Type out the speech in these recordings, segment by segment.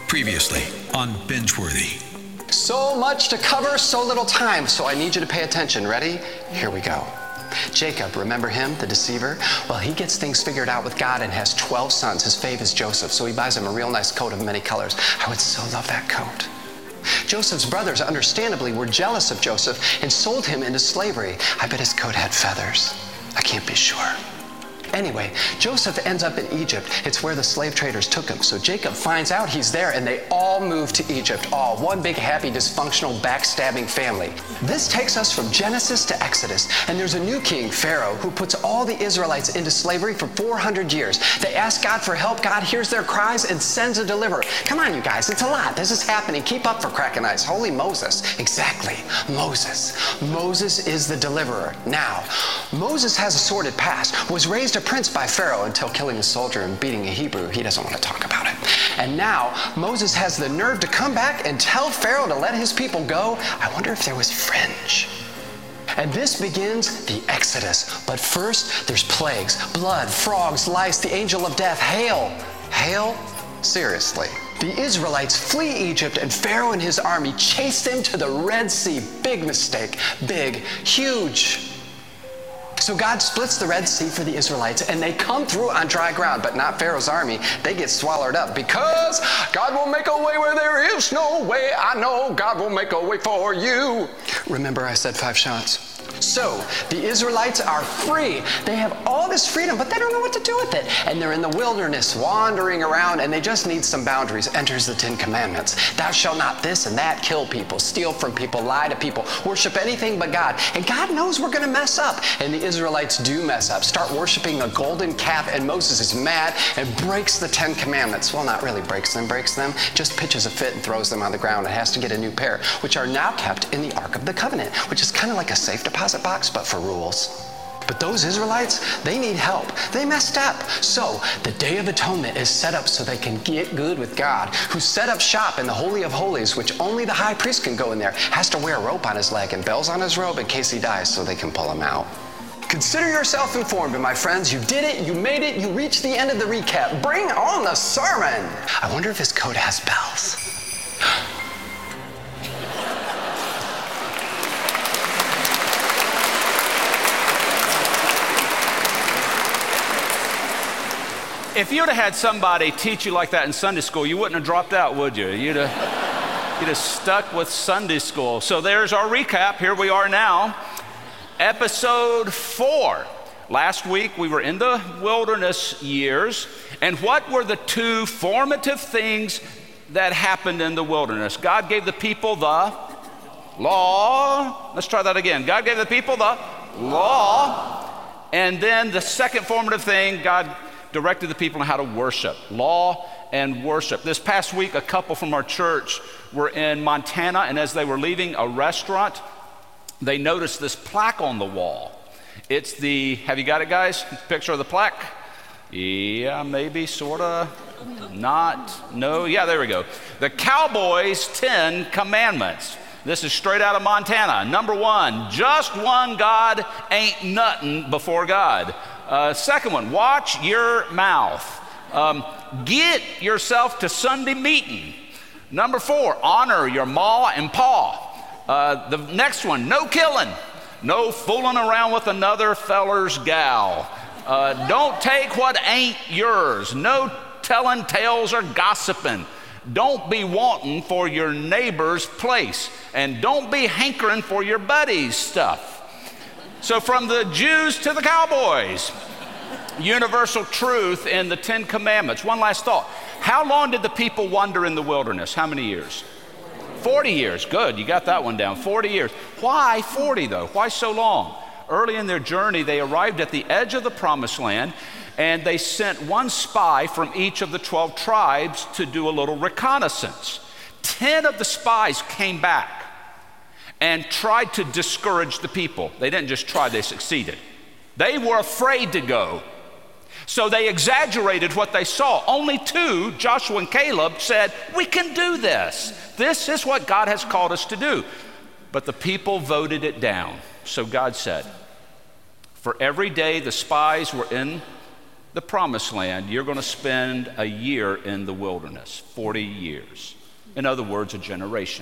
Previously on Bingeworthy. So much to cover, so little time, so I need you to pay attention. Ready? Here we go. Jacob, remember him, the deceiver? Well, he gets things figured out with God and has 12 sons. His fave is Joseph, so he buys him a real nice coat of many colors. I would so love that coat. Joseph's brothers, understandably, were jealous of Joseph and sold him into slavery. I bet his coat had feathers. I can't be sure. Anyway, Joseph ends up in Egypt. It's where the slave traders took him. So Jacob finds out he's there, and they all move to Egypt. All one big, happy, dysfunctional, backstabbing family. This takes us from Genesis to Exodus, and there's a new king, Pharaoh, who puts all the Israelites into slavery for 400 years. They ask God for help. God hears their cries and sends a deliverer. Come on, you guys, it's a lot. This is happening. Keep up for cracking ice. Holy Moses. Exactly, Moses. Moses is the deliverer. Now, Moses has a sordid past, was raised a prince by Pharaoh until killing a soldier and beating a Hebrew. He doesn't want to talk about it. And now Moses has the nerve to come back and tell Pharaoh to let his people go. I wonder if there was fringe. And this begins the Exodus. But first, there's plagues, blood, frogs, lice, the angel of death, hail. Hail? Seriously. The Israelites flee Egypt, and Pharaoh and his army chase them to the Red Sea. Big mistake. Big. Huge. So God splits the Red Sea for the Israelites, and they come through on dry ground, but not Pharaoh's army. They get swallowed up because God will make a way where there is no way. I know God will make a way for you. Remember I said 5 shots? So the Israelites are free. They have all this freedom, but they don't know what to do with it. And they're in the wilderness wandering around, and they just need some boundaries. Enters the 10 Commandments. Thou shalt not this and that, kill people, steal from people, lie to people, worship anything but God. And God knows we're going to mess up. And the Israelites do mess up, start worshiping a golden calf, and Moses is mad and breaks the 10 Commandments. Well, not really breaks them, just pitches a fit and throws them on the ground and has to get a new pair, which are now kept in the Ark of the Covenant, which is kind of like a safe deposit box, but for rules. But those Israelites, they need help. They messed up. So the Day of Atonement is set up so they can get good with God, who set up shop in the Holy of Holies, which only the high priest can go in there, has to wear a rope on his leg and bells on his robe in case he dies so they can pull him out. Consider yourself informed, my friends. You did it, you made it, you reached the end of the recap. Bring on the sermon. I wonder if his coat has bells. If you'd have had somebody teach you like that in Sunday school, you wouldn't have dropped out, would you? You'd have stuck with Sunday school. So there's our recap. Here we are now. Episode 4. Last week we were in the wilderness years. And what were the 2 formative things that happened in the wilderness? God gave the people the law. Let's try that again. God gave the people the law. And then the second formative thing, God directed the people on how to worship. Law and worship. This past week, a couple from our church were in Montana, and as they were leaving a restaurant, they noticed this plaque on the wall. It's the, have you got it, guys? Picture of the plaque? Yeah, maybe, sorta, not, no, yeah, there we go. The Cowboys' 10 Commandments. This is straight out of Montana. Number 1, just one God ain't nothing before God. Second one, watch your mouth. Get yourself to Sunday meeting. Number 4, honor your ma and pa. The next one, no killing. No fooling around with another feller's gal. Don't take what ain't yours. No telling tales or gossiping. Don't be wanting for your neighbor's place. And don't be hankering for your buddy's stuff. So from the Jews to the Cowboys, universal truth in the 10 Commandments. One last thought. How long did the people wander in the wilderness? How many years? 40 years. Good, you got that one down. 40 years. Why 40 though? Why so long? Early in their journey, they arrived at the edge of the promised land, and they sent one spy from each of the 12 tribes to do a little reconnaissance. 10 of the spies came back and tried to discourage the people. They didn't just try, they succeeded. They were afraid to go. So they exaggerated what they saw. Only 2, Joshua and Caleb, said, we can do this. This is what God has called us to do. But the people voted it down. So God said, for every day the spies were in the promised land, you're going to spend a year in the wilderness, 40 years. In other words, a generation.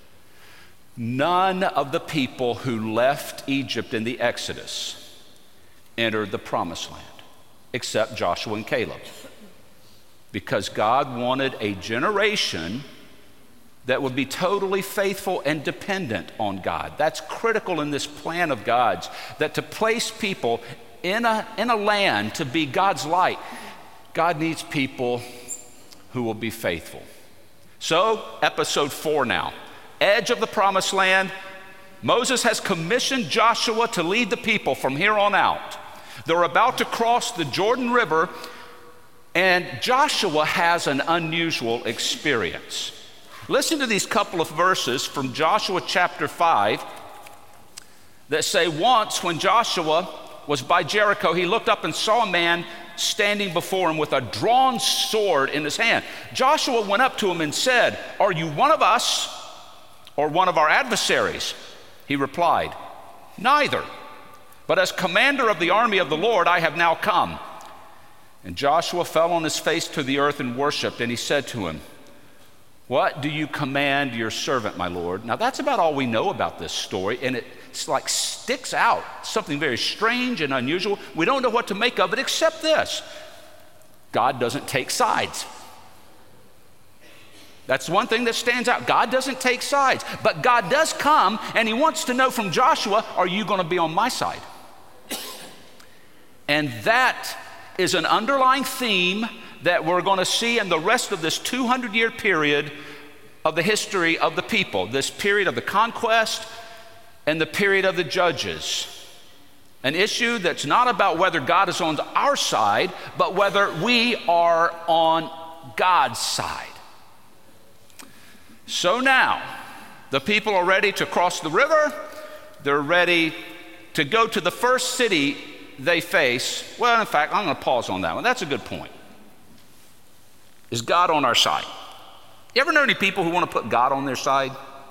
None of the people who left Egypt in the Exodus entered the promised land, except Joshua and Caleb. Because God wanted a generation that would be totally faithful and dependent on God. That's critical in this plan of God's, that to place people in a land to be God's light, God needs people who will be faithful. So, episode 4 now. Edge of the promised land. Moses has commissioned Joshua to lead the people from here on out. They're about to cross the Jordan River, and Joshua has an unusual experience. Listen to these couple of verses from Joshua chapter 5 that say, once when Joshua was by Jericho, he looked up and saw a man standing before him with a drawn sword in his hand. Joshua went up to him and said, "Are you one of us or one of our adversaries?" He replied, "Neither, but as commander of the army of the Lord, I have now come." And Joshua fell on his face to the earth and worshiped, and he said to him, "What do you command your servant, my Lord?" Now that's about all we know about this story, and it's like sticks out, something very strange and unusual. We don't know what to make of it except this: God doesn't take sides. That's one thing that stands out. God doesn't take sides, but God does come, and he wants to know from Joshua, are you going to be on my side? And that is an underlying theme that we're going to see in the rest of this 200-year period of the history of the people, this period of the conquest and the period of the judges. An issue that's not about whether God is on our side, but whether we are on God's side. So now, the people are ready to cross the river. They're ready to go to the first city they face. Well, in fact, I'm going to pause on that one. That's a good point. Is God on our side? You ever know any people who want to put God on their side?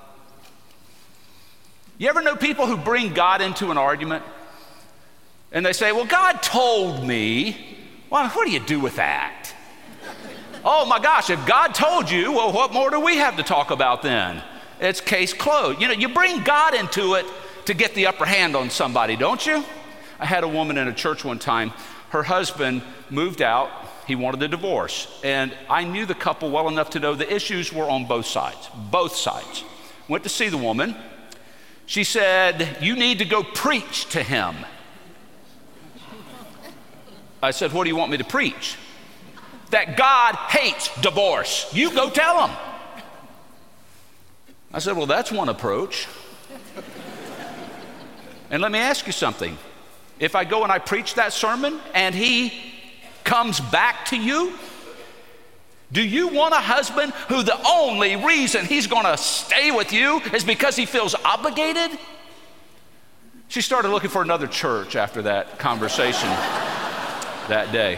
You ever know people who bring God into an argument? And they say, well, God told me. Well, what do you do with that? Oh my gosh, if God told you, well, what more do we have to talk about then? It's case closed. You know, you bring God into it to get the upper hand on somebody, don't you? I had a woman in a church one time. Her husband moved out. He wanted a divorce. And I knew the couple well enough to know the issues were on both sides. Both sides. Went to see the woman. She said, "You need to go preach to him." I said, "What do you want me to preach?" "That God hates divorce. You go tell him." I said, "Well, that's one approach." And let me ask you something. If I go and I preach that sermon and he comes back to you, do you want a husband who the only reason he's going to stay with you is because he feels obligated? She started looking for another church after that conversation that day.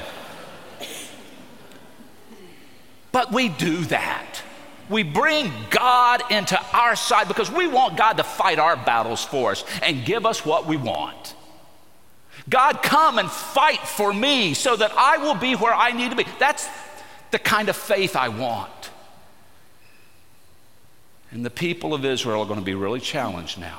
But we do that. We bring God into our side because we want God to fight our battles for us and give us what we want. God, come and fight for me so that I will be where I need to be. That's the kind of faith I want. And the people of Israel are going to be really challenged now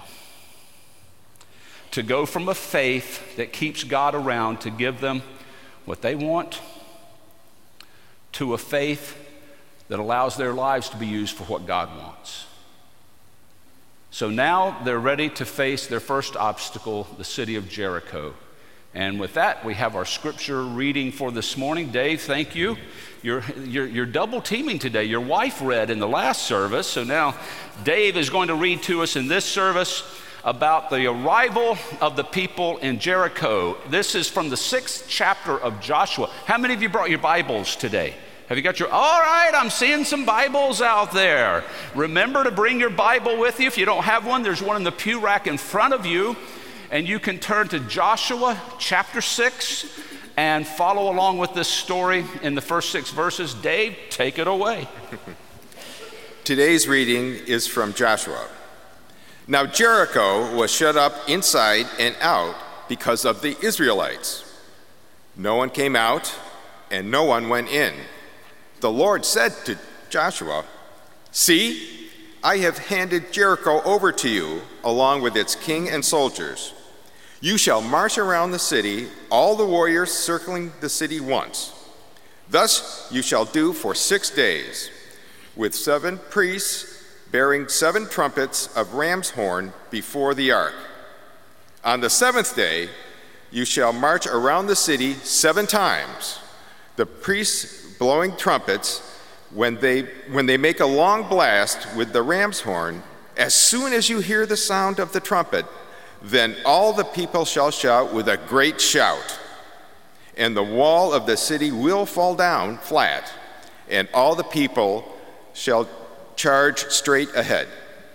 to go from a faith that keeps God around to give them what they want to a faith that allows their lives to be used for what God wants. So now they're ready to face their first obstacle, the city of Jericho. And with that, we have our scripture reading for this morning. Dave, thank you. You're double teaming today. Your wife read in the last service, so now Dave is going to read to us in this service about the arrival of the people in Jericho. This is from the 6th chapter of Joshua. How many of you brought your Bibles today? Have you got your, all right, I'm seeing some Bibles out there. Remember to bring your Bible with you. If you don't have one, there's one in the pew rack in front of you. And you can turn to Joshua chapter 6 and follow along with this story in the first 6 verses. Dave, take it away. Today's reading is from Joshua. Now Jericho was shut up inside and out because of the Israelites. No one came out, and no one went in. The Lord said to Joshua, "See, I have handed Jericho over to you, along with its king and soldiers. You shall march around the city, all the warriors circling the city once. Thus you shall do for 6 days, with 7 priests bearing 7 trumpets of ram's horn before the ark. On the 7th day, you shall march around the city 7 times, the priests blowing trumpets. When they make a long blast with the ram's horn, as soon as you hear the sound of the trumpet, then all the people shall shout with a great shout. And the wall of the city will fall down flat, and all the people shall charge straight ahead."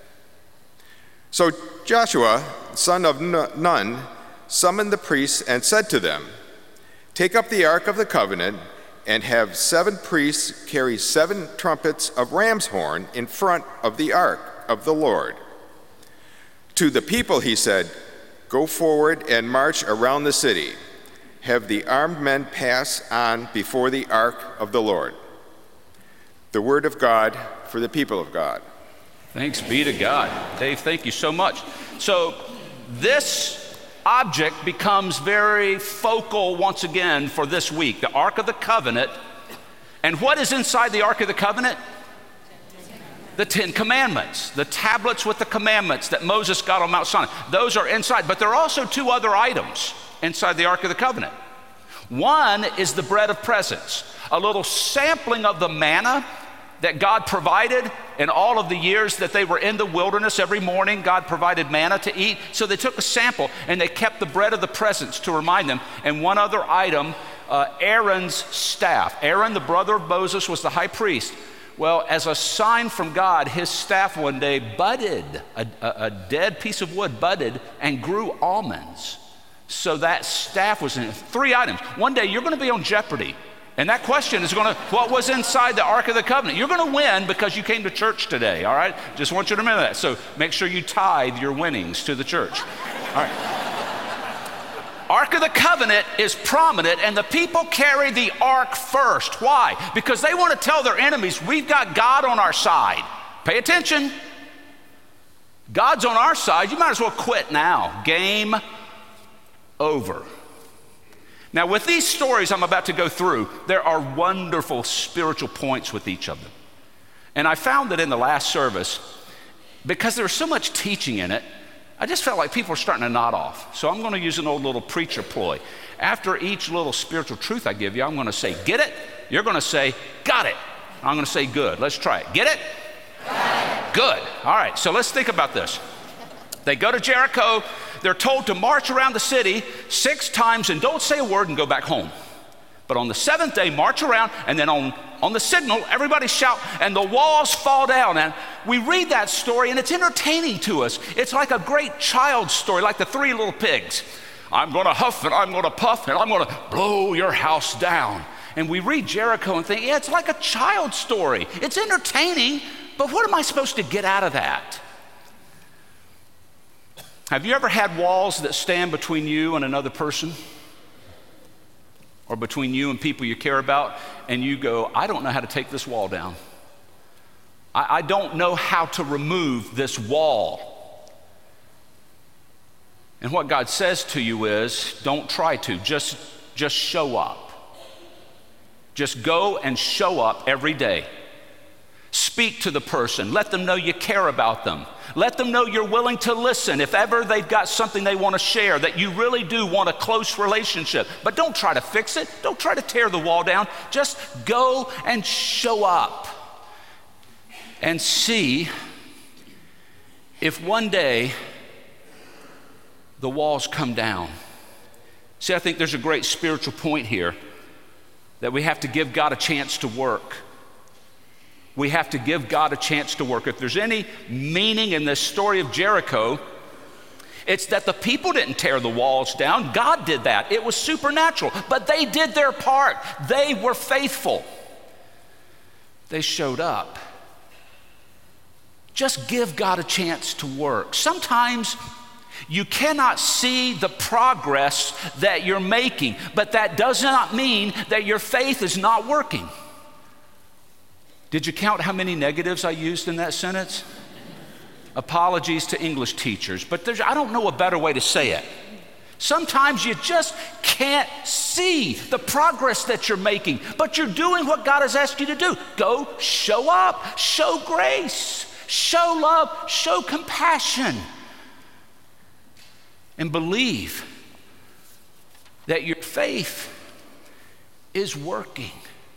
So Joshua, son of Nun, summoned the priests and said to them, "Take up the Ark of the Covenant and have 7 priests carry 7 trumpets of ram's horn in front of the Ark of the Lord." To the people he said, "Go forward and march around the city. Have the armed men pass on before the Ark of the Lord." The word of God for the people of God. Thanks be to God. Dave, thank you so much. So this object becomes very focal once again for this week, the Ark of the Covenant. And what is inside the Ark of the Covenant? The 10 Commandments, the tablets with the commandments that Moses got on Mount Sinai. Those are inside, but there are also 2 other items inside the Ark of the Covenant. One is the bread of presence, a little sampling of the manna that God provided in all of the years that they were in the wilderness. Every morning God provided manna to eat. So they took a sample and they kept the bread of the presence to remind them. And one other item, Aaron's staff. Aaron, the brother of Moses, was the high priest. Well, as a sign from God, his staff one day budded, a dead piece of wood budded and grew almonds. So that staff was in 3 items. One day you're going to be on Jeopardy. And that question is what was inside the Ark of the Covenant? You're going to win because you came to church today, all right? Just want you to remember that. So make sure you tithe your winnings to the church. All right. Ark of the Covenant is prominent, and the people carry the Ark first. Why? Because they want to tell their enemies, we've got God on our side. Pay attention. God's on our side. You might as well quit now. Game over. Now, with these stories I'm about to go through, there are wonderful spiritual points with each of them. And I found that in the last service, because there was so much teaching in it, I just felt like people were starting to nod off. So I'm going to use an old little preacher ploy. After each little spiritual truth I give you, I'm going to say, get it? You're going to say, got it. I'm going to say, good. Let's try it. Get it? Got it. Good. All right, so let's think about this. They go to Jericho. They're told to march around the city 6 times and don't say a word and go back home. But on the 7th day, march around, and then on the signal, everybody shout, and the walls fall down. And we read that story, and it's entertaining to us. It's like a great child's story, like the 3 little pigs. I'm going to huff, and I'm going to puff, and I'm going to blow your house down. And we read Jericho and think, yeah, it's like a child's story. It's entertaining, but what am I supposed to get out of that? Have you ever had walls that stand between you and another person? Or between you and people you care about, and you go, I don't know how to take this wall down. I don't know how to remove this wall. And what God says to you is, don't try to, just show up. Just go and show up every day. Speak to the person. Let them know you care about them. Let them know you're willing to listen if ever they've got something they want to share, that you really do want a close relationship. But don't try to fix it. Don't try to tear the wall down. Just go and show up and see if one day the walls come down. See, I think there's a great spiritual point here that we have to give God a chance to work. We have to give God a chance to work. If there's any meaning in this story of Jericho, it's that the people didn't tear the walls down. God did that. It was supernatural. But they did their part. They were faithful. They showed up. Just give God a chance to work. Sometimes You cannot see the progress that you're making, but that does not mean that your faith is not working. Did you count how many negatives I used in that sentence? Apologies to English teachers, but I don't know a better way to say it. Sometimes you just can't see the progress that you're making, but you're doing what God has asked you to do. Go show up, show grace, show love, show compassion, and believe that your faith is working.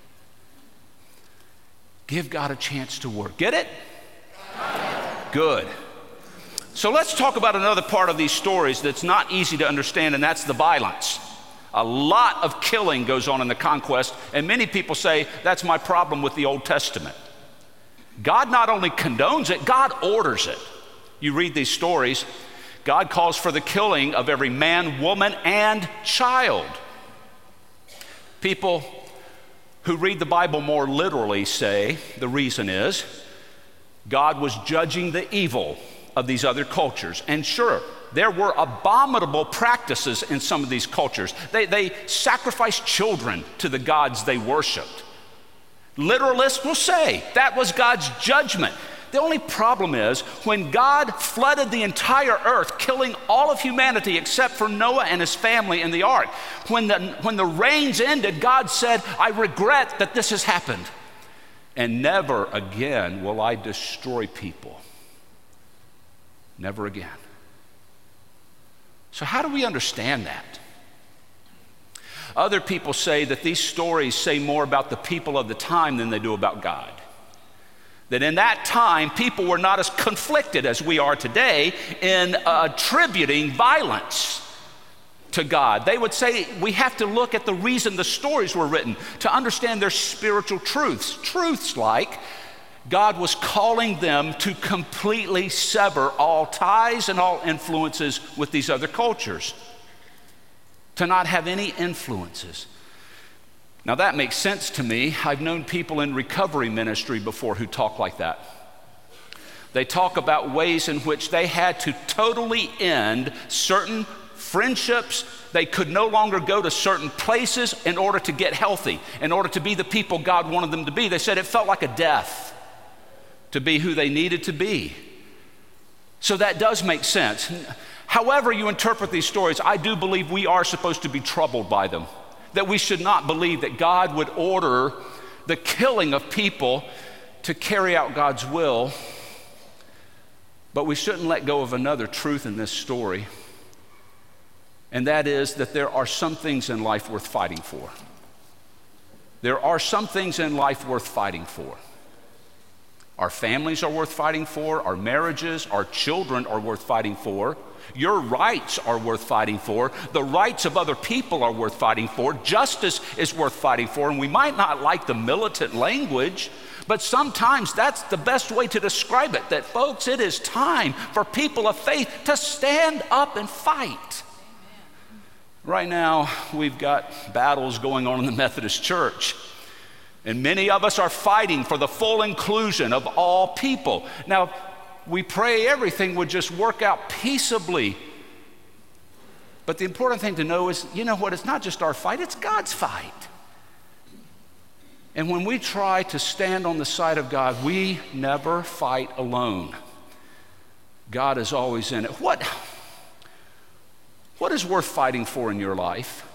Give God a chance to work. Get it? Good. So let's talk about another part of these stories that's not easy to understand, and that's the violence. A lot of killing goes on in the conquest, and many people say that's my problem with the Old Testament. God not only condones it, God orders it. You read these stories, God calls for the killing of every man, woman, and child. People who read the Bible more literally say the reason is God was judging the evil of these other cultures. And sure, there were abominable practices in some of these cultures. They sacrificed children to the gods they worshiped. Literalists will say that was God's judgment. The only problem is when God flooded the entire earth, killing all of humanity except for Noah and his family in the ark. When the rains ended, God said, I regret that this has happened. And never again will I destroy people. Never again. So how do we understand that? Other people say that these stories say more about the people of the time than they do about God. That in that time, people were not as conflicted as we are today in attributing violence to God. They would say we have to look at the reason the stories were written to understand their spiritual truths. Truths like God was calling them to completely sever all ties and all influences with these other cultures, to not have any influences. Now that makes sense to me. I've known people in recovery ministry before who talk like that. They talk about ways in which they had to totally end certain friendships. They could no longer go to certain places in order to get healthy, in order to be the people God wanted them to be. They said it felt like a death to be who they needed to be. So that does make sense. However you interpret these stories, I do believe we are supposed to be troubled by them. That we should not believe that God would order the killing of people to carry out God's will. But we shouldn't let go of another truth in this story. And that is that there are some things in life worth fighting for. There are some things in life worth fighting for. Our families are worth fighting for. Our marriages, our children are worth fighting for. Your rights are worth fighting for. The rights of other people are worth fighting for. Justice is worth fighting for. And we might not like the militant language, but sometimes that's the best way to describe it. That, folks, it is time for people of faith to stand up and fight. Right now, we've got battles going on in the Methodist Church. And many of us are fighting for the full inclusion of all people. Now, we pray everything would just work out peaceably. But the important thing to know is, you know what, it's not just our fight, it's God's fight. And when we try to stand on the side of God, we never fight alone. God is always in it. What is worth fighting for in your life?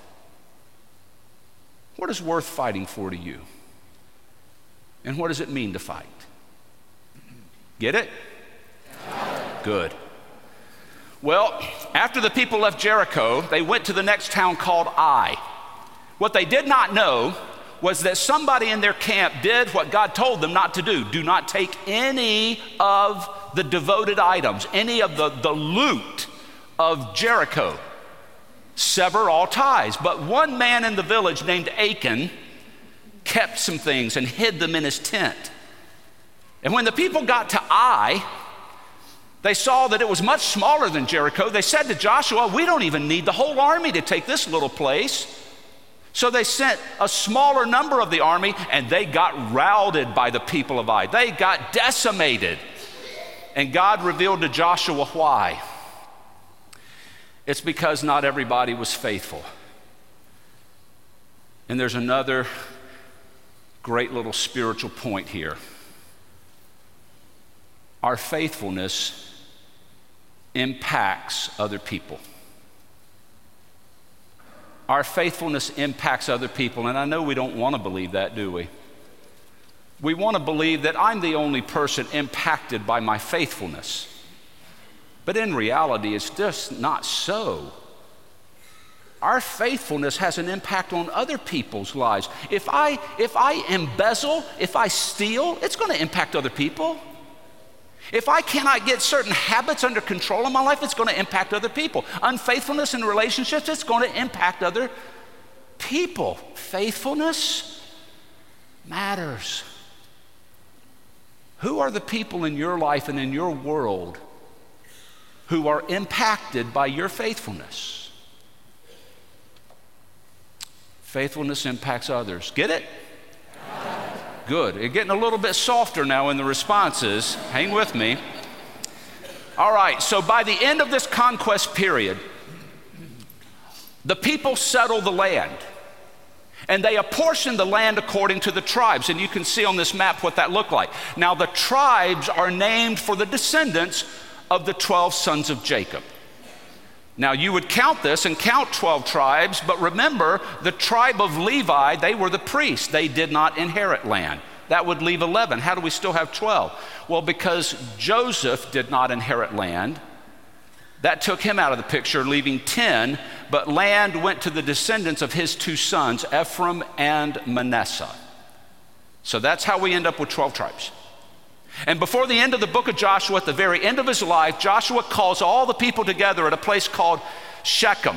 What is worth fighting for to you? And what does it mean to fight? Get it? Good. Well, after the people left Jericho, they went to the next town called Ai. What they did not know was that somebody in their camp did what God told them not to do. Do not take any of the devoted items, any of the loot of Jericho. Sever all ties. But one man in the village named Achan kept some things and hid them in his tent. And when the people got to Ai, they saw that it was much smaller than Jericho. They said to Joshua, we don't even need the whole army to take this little place. So they sent a smaller number of the army, and they got routed by the people of Ai. They got decimated. And God revealed to Joshua why. It's because not everybody was faithful. And there's another great little spiritual point here. Our faithfulness impacts other people. Our faithfulness impacts other people, and I know we don't want to believe that, do we? We want to believe that I'm the only person impacted by my faithfulness. But in reality, it's just not so. Our faithfulness has an impact on other people's lives. If I embezzle, if I steal, it's going to impact other people. If I cannot get certain habits under control in my life, it's going to impact other people. Unfaithfulness in relationships, it's going to impact other people. Faithfulness matters. Who are the people in your life and in your world who are impacted by your faithfulness? Faithfulness impacts others. Get it? Good. It's getting a little bit softer now in the responses. Hang with me. All right, so by the end of this conquest period, the people settled the land. And they apportioned the land according to the tribes. And you can see on this map what that looked like. Now, the tribes are named for the descendants of the 12 sons of Jacob. Now, you would count this and count 12 tribes, but remember, the tribe of Levi, they were the priests. They did not inherit land. That would leave 11. How do we still have 12? Well, because Joseph did not inherit land, that took him out of the picture, leaving 10, but land went to the descendants of his two sons, Ephraim and Manasseh. So that's how we end up with 12 tribes. And before the end of the book of Joshua, at the very end of his life, Joshua calls all the people together at a place called Shechem.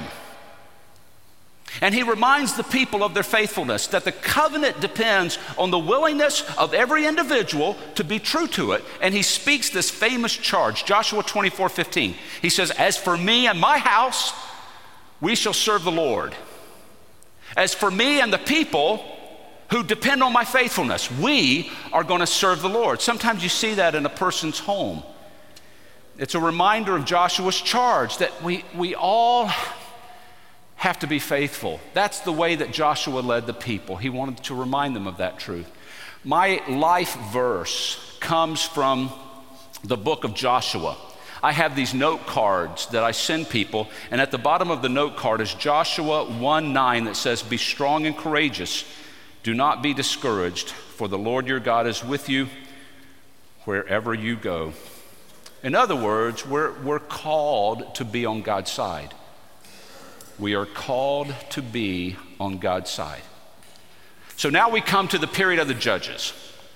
And he reminds the people of their faithfulness, that the covenant depends on the willingness of every individual to be true to it. And he speaks this famous charge, Joshua 24:15. He says, "As for me and my house, we shall serve the Lord. As for me and the people who depend on my faithfulness, we are going to serve the Lord." Sometimes you see that in a person's home. It's a reminder of Joshua's charge that we all have to be faithful. That's the way that Joshua led the people. He wanted to remind them of that truth. My life verse comes from the book of Joshua. I have these note cards that I send people, and at the bottom of the note card is Joshua 1:9 that says, "Be strong and courageous. Do not be discouraged, for the Lord your God is with you wherever you go." In other words, we're called to be on God's side. We are called to be on God's side. So now we come to the period of the Judges.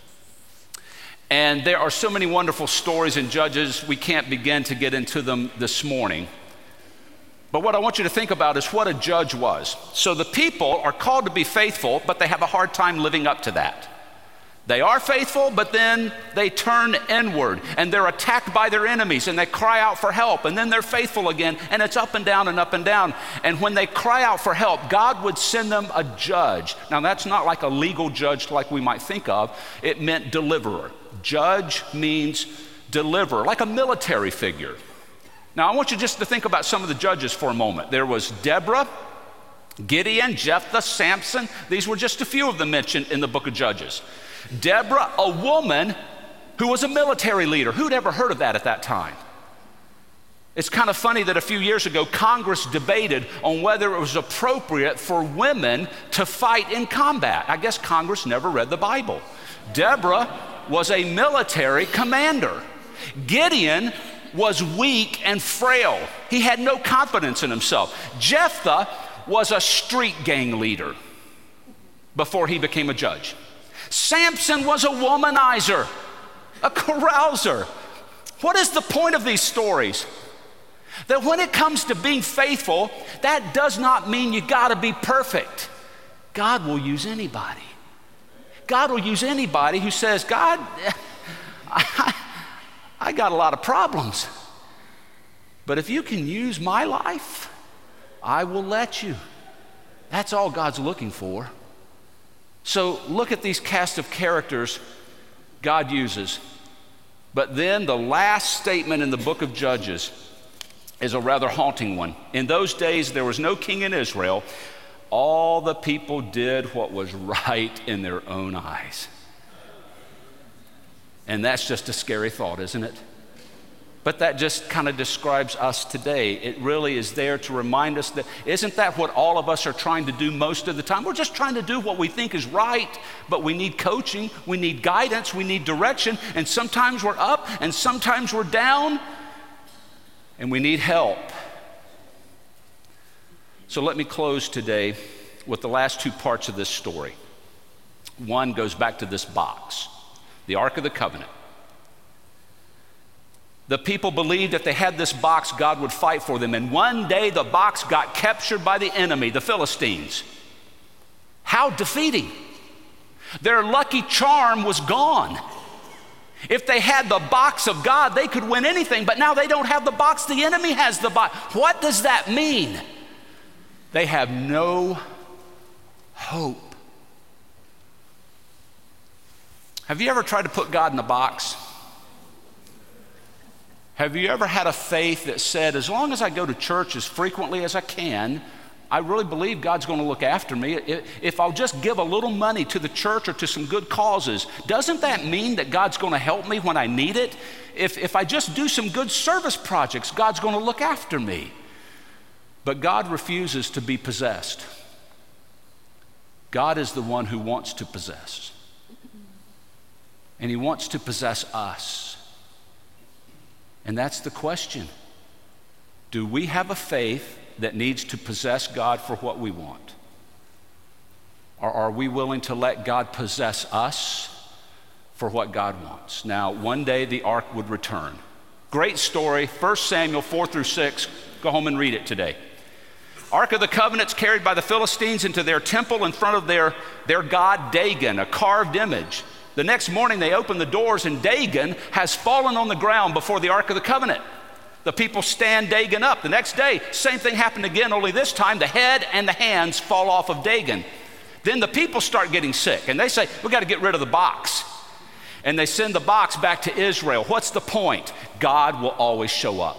And there are so many wonderful stories in Judges, we can't begin to get into them this morning. But what I want you to think about is what a judge was. So the people are called to be faithful, but they have a hard time living up to that. They are faithful, but then they turn inward and they're attacked by their enemies and they cry out for help, and then they're faithful again, and it's up and down and up and down. And when they cry out for help, God would send them a judge. Now that's not like a legal judge like we might think of. It meant deliverer. Judge means deliverer, like a military figure. Now, I want you just to think about some of the judges for a moment. There was Deborah, Gideon, Jephthah, Samson. These were just a few of them mentioned in the book of Judges. Deborah, a woman who was a military leader. Who'd ever heard of that at that time? It's kind of funny that a few years ago, Congress debated on whether it was appropriate for women to fight in combat. I guess Congress never read the Bible. Deborah was a military commander. Gideon was weak and frail. He had no confidence in himself. Jephthah was a street gang leader before he became a judge. Samson was a womanizer, a carouser. What is the point of these stories? That when it comes to being faithful, that does not mean you got to be perfect. God will use anybody. God will use anybody who says, "God, I got a lot of problems, but if you can use my life, I will let you." That's all God's looking for. So look at these cast of characters God uses. But then the last statement in the book of Judges is a rather haunting one. In those days, there was no king in Israel. All the people did what was right in their own eyes. And that's just a scary thought, isn't it? But that just kind of describes us today. It really is there to remind us that, isn't that what all of us are trying to do most of the time? We're just trying to do what we think is right, but we need coaching, we need guidance, we need direction, and sometimes we're up and sometimes we're down, and we need help. So let me close today with the last two parts of this story. One goes back to this box, the Ark of the Covenant. The people believed if they had this box, God would fight for them. And one day the box got captured by the enemy, the Philistines. How defeating. Their lucky charm was gone. If they had the box of God, they could win anything. But now they don't have the box. The enemy has the box. What does that mean? They have no hope. Have you ever tried to put God in a box? Have you ever had a faith that said, as long as I go to church as frequently as I can, I really believe God's going to look after me. If I'll just give a little money to the church or to some good causes, doesn't that mean that God's going to help me when I need it? If I just do some good service projects, God's going to look after me. But God refuses to be possessed. God is the one who wants to possess. And he wants to possess us. And that's the question. Do we have a faith that needs to possess God for what we want? Or are we willing to let God possess us for what God wants? Now, one day the ark would return. Great story, 1 Samuel 4-6. Go home and read it today. Ark of the Covenant's carried by the Philistines into their temple in front of their god Dagon, a carved image. The next morning they open the doors and Dagon has fallen on the ground before the Ark of the Covenant. The people stand Dagon up. The next day, same thing happened again, only this time the head and the hands fall off of Dagon. Then the people start getting sick and they say, we got to get rid of the box. And they send the box back to Israel. What's the point? God will always show up.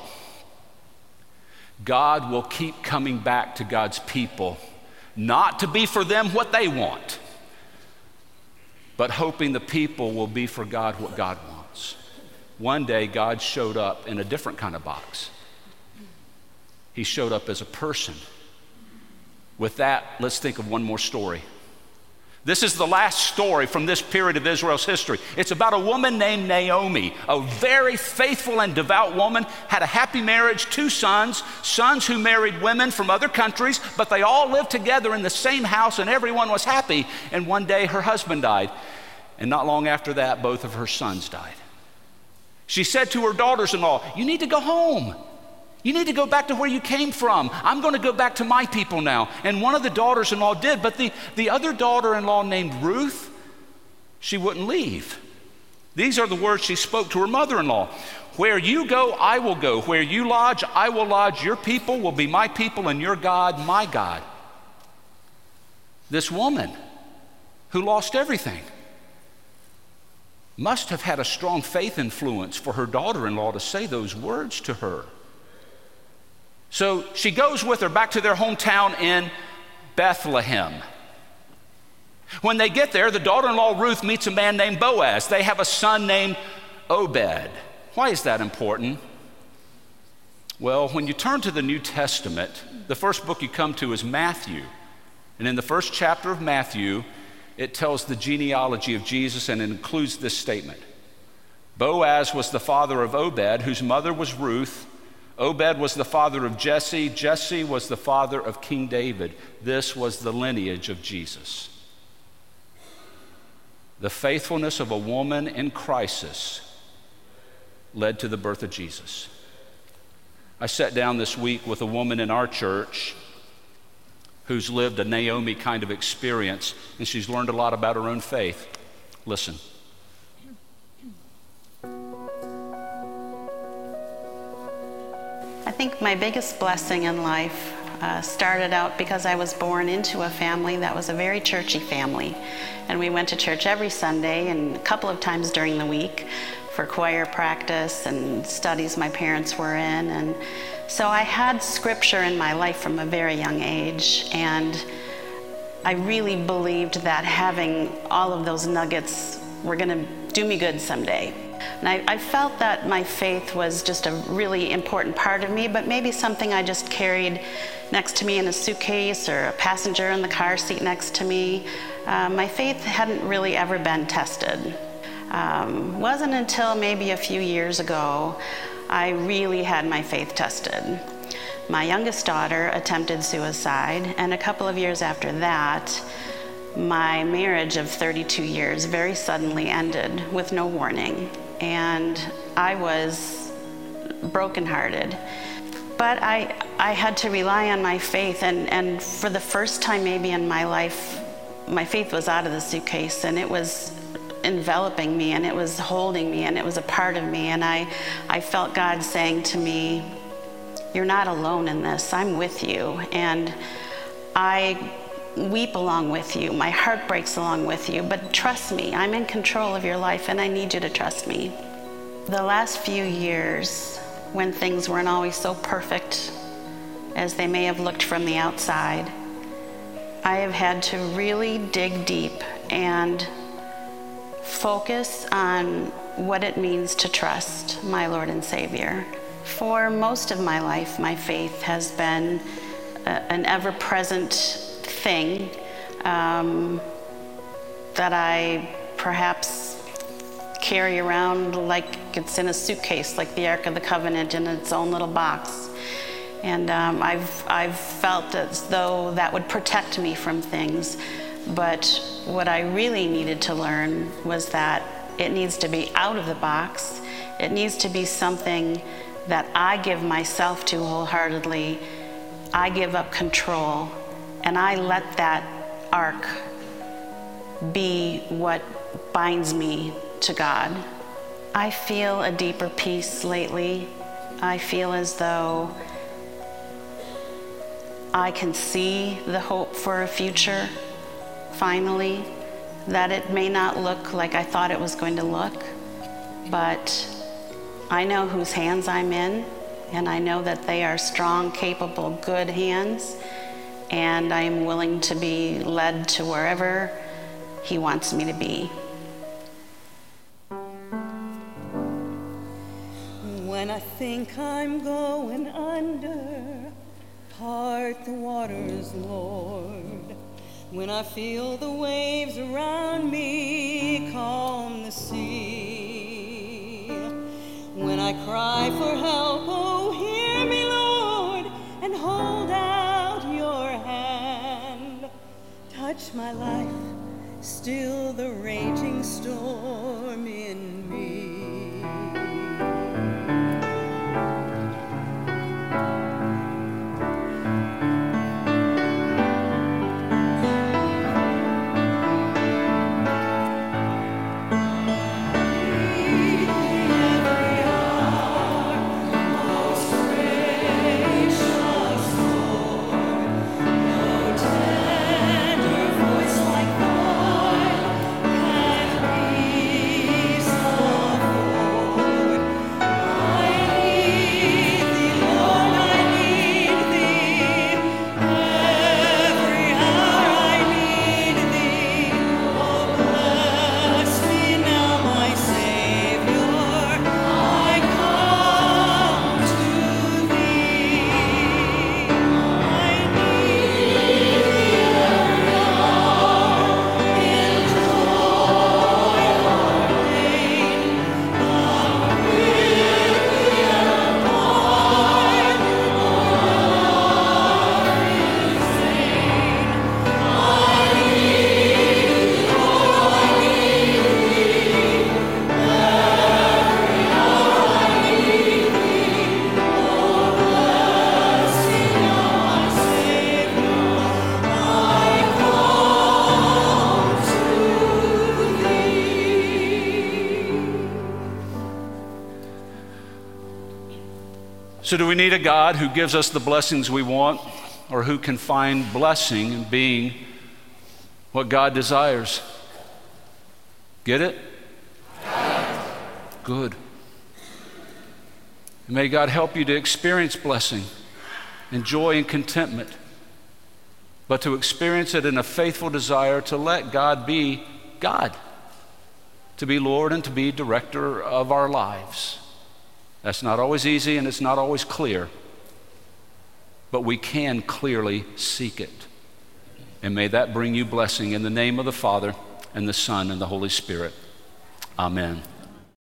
God will keep coming back to God's people, not to be for them what they want, but hoping the people will be for God what God wants. One day, God showed up in a different kind of box. He showed up as a person. With that, let's think of one more story. This is the last story from this period of Israel's history. It's about a woman named Naomi, a very faithful and devout woman, had a happy marriage, 2 sons who married women from other countries, but they all lived together in the same house and everyone was happy. And one day her husband died, and not long after that, both of her sons died. She said to her daughters-in-law, you need to go home. You need to go back to where you came from. I'm going to go back to my people now. And one of the daughters-in-law did, but the other daughter-in-law named Ruth, she wouldn't leave. These are the words she spoke to her mother-in-law. Where you go, I will go. Where you lodge, I will lodge. Your people will be my people and your God, my God. This woman who lost everything must have had a strong faith influence for her daughter-in-law to say those words to her. So she goes with her back to their hometown in Bethlehem. When they get there, the daughter-in-law Ruth meets a man named Boaz. They have a son named Obed. Why is that important? Well, when you turn to the New Testament, the first book you come to is Matthew. And in the first chapter of Matthew, it tells the genealogy of Jesus and it includes this statement. Boaz was the father of Obed, whose mother was Ruth. Obed was the father of Jesse. Jesse was the father of King David. This was the lineage of Jesus. The faithfulness of a woman in crisis led to the birth of Jesus. I sat down this week with a woman in our church who's lived a Naomi kind of experience, and she's learned a lot about her own faith. Listen. I think my biggest blessing in life started out because I was born into a family that was a very churchy family. And we went to church every Sunday and a couple of times during the week for choir practice and studies my parents were in. And So I had scripture in my life from a very young age, and I really believed that having all of those nuggets were going to do me good someday. And I felt that my faith was just a really important part of me, but maybe something I just carried next to me in a suitcase or a passenger in the car seat next to me. My faith hadn't really ever been tested. Wasn't until maybe a few years ago I really had my faith tested. My youngest daughter attempted suicide, and a couple of years after that, my marriage of 32 years very suddenly ended with no warning, and I was brokenhearted. But I had to rely on my faith, and for the first time maybe in my life, my faith was out of the suitcase, and it was enveloping me, and it was holding me, and it was a part of me, and I felt God saying to me, "You're not alone in this. I'm with you, and I weep along with you. My heart breaks along with you, but trust me, I'm in control of your life, and I need you to trust me." The last few years, when things weren't always so perfect as they may have looked from the outside, I have had to really dig deep and focus on what it means to trust my Lord and Savior. For most of my life, my faith has been an ever-present thing that I perhaps carry around like it's in a suitcase, like the Ark of the Covenant in its own little box. And I've felt as though that would protect me from things. But what I really needed to learn was that it needs to be out of the box. It needs to be something that I give myself to wholeheartedly. I give up control, and I let that ark be what binds me to God. I feel a deeper peace lately. I feel as though I can see the hope for a future, finally, that it may not look like I thought it was going to look, but I know whose hands I'm in, and I know that they are strong, capable, good hands, and I am willing to be led to wherever He wants me to be. When I think I'm going under, part the waters, Lord. When I feel the waves around me calm the sea. When I cry for help, oh, hear me, Lord, and hold out your hand. Touch my life, still the raging storm in me. So do we need a God who gives us the blessings we want, or who can find blessing in being what God desires? Get it? Good. And may God help you to experience blessing and joy and contentment, but to experience it in a faithful desire to let God be God, to be Lord and to be director of our lives. That's not always easy and it's not always clear, but we can clearly seek it. And may that bring you blessing in the name of the Father and the Son and the Holy Spirit. Amen.